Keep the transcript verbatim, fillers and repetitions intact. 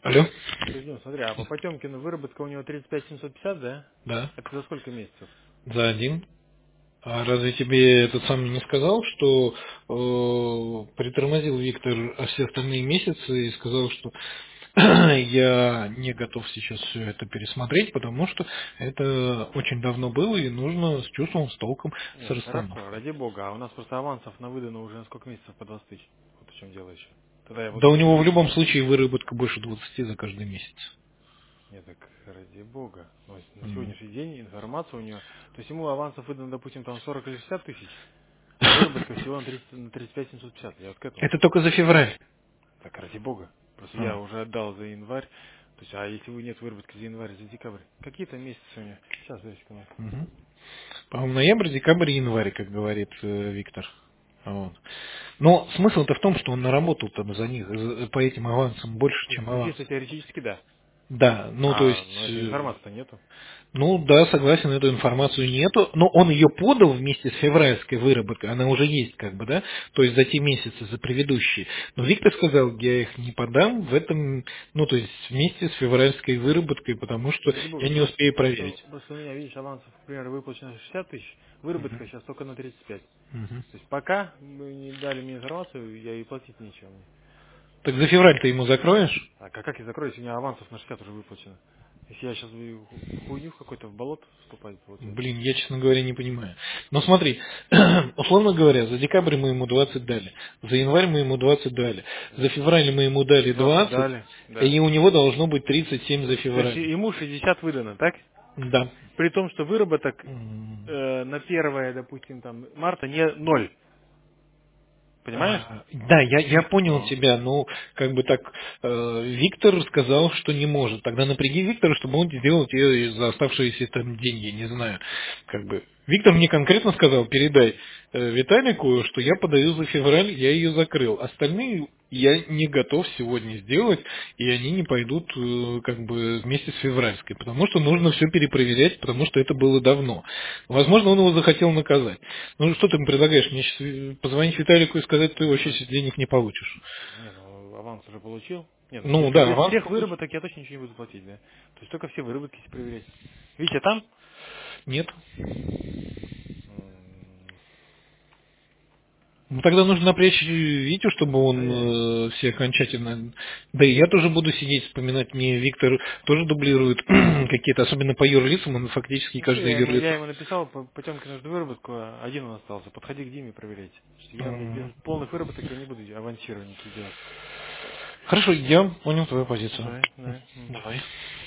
Алло? Кузьмин, смотри, а по Потемкину выработка у него тридцать пять семьсот пятьдесят, да? Да, Это за сколько месяцев? за один. А разве тебе этот самый не сказал, что э, притормозил Виктор все остальные месяцы и сказал, что я не готов сейчас все это пересмотреть, потому что это очень давно было и нужно с чувством, с толком, с Нет, хорошо, расстановкой. ради бога. А у нас просто авансов на выдано уже на сколько месяцев по двадцать тысяч. Вот в чем дело еще. Тогда я вот Да у него в почему... любом случае выработка больше двадцати за каждый месяц. Нет, так ради бога. Ну, на М. сегодняшний день информация у него... То есть ему авансов выдано, допустим, там сорок или шестьдесят тысяч, а выработка всего на, тридцать, на тридцать пять семьсот пятьдесят. Я вот к этому. Это только за февраль. Так ради бога. Просто я А. уже отдал за январь. То есть, а если вы нет выработки за январь, за декабрь? Какие-то месяцы у него? Сейчас, дай секунду. Мгм. По-моему, ноябрь, декабрь, январь, как говорит э, Виктор. Вот. Но смысл-то в том, что он наработал там за них, за- по этим авансам больше, Ну, чем ну, аванс. чисто теоретически, да. Да, ну то А, есть, но этой э, информации-то нету. ну да, согласен, эту информацию нету, но он ее подал вместе с февральской выработкой, она уже есть как бы, да, то есть за те месяцы, за предыдущие. Но Виктор сказал, я их не подам в этом, ну то есть вместе с февральской выработкой, потому что Ради бога, я не просто, успею просто, проверить. просто у меня, видишь, авансов, к примеру, выплачено шестьдесят тысяч, выработка Мгм. сейчас только на тридцать пять. Мгм. То есть пока вы не дали мне информацию, я и платить нечего мне. Так за февраль ты ему закроешь? А как, как я закрою, если у меня авансов на шестьдесят уже выплачено? Если я сейчас в хуйню в какой-то в болото вступать, получается. Блин, я, честно говоря, не понимаю. Но смотри, условно говоря, за декабрь мы ему двадцать дали, за январь мы ему двадцать дали, за февраль мы ему дали двадцать двадцать, дали, да. и у него должно быть тридцать семь за То есть февраль. ему шестьдесят выдано, так? Да. При том, что выработок М, э, на первое, допустим, там, марта не ноль. Понимаешь? а, Да, я, я понял Ну. тебя, но как бы так э, Виктор сказал, что не может. Тогда напряги Виктора, чтобы он сделал тебе за оставшиеся там деньги, не знаю. Как бы. Виктор мне конкретно сказал, передай э, Виталику, что я подаю за февраль, я ее закрыл. Остальные я не готов сегодня сделать, и они не пойдут э, как бы вместе с февральской, потому что нужно все перепроверять, потому что это было давно. Возможно, он его захотел наказать. Ну что ты ему предлагаешь? Мне сейчас позвонить Виталику и сказать, ты вообще сейчас денег не получишь. Не, ну аванс уже получил. Не, ну Ну если да, без аванс всех получишь. выработок я точно ничего не буду платить, да? То есть только все выработки если проверять. Витя там? Нет. М, Ну тогда нужно напрячь Витю, чтобы он Ай-яй. э, все окончательно... Да и я тоже буду сидеть, вспоминать. Мне Виктор тоже дублирует какие-то, особенно по юрлицам, он фактически Ну все, каждое я ему, я юрлицо. ему написал, по Потемкину нужно выработку, а один он остался. Подходи к Диме проверять. Что я, блядь, М. без полных выработок я не буду авансировать никаких делать. Хорошо, я понял твою позицию. Давай, М, давай. М. Давай.